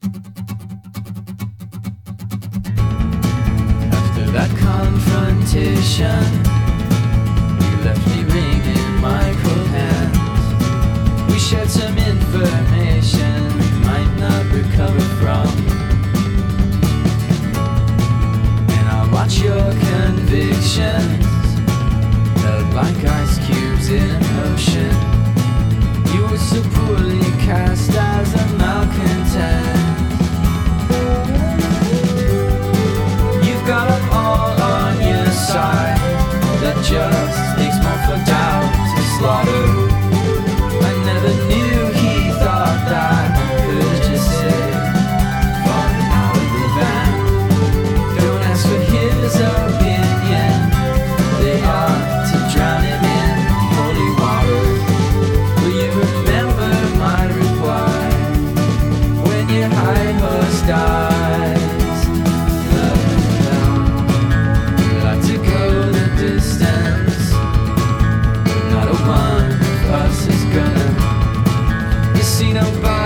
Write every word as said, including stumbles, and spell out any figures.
After that confrontation, you left me wringing my cold hands. We shared some information we might not recover from, and I watch your convictions held like ice cubes in an ocean. You were so poorly cast as a malcontent. You've got them all on your side. That just makes more for doubt to slaughter. I never knew he thought that could just say, falling out of the van. Don't ask for his opinion. They ought to drown him in holy water. Will you remember my reply when your high horse dies? Love down. I'd like to go the distance, but not a one of us is gonna. You see nobody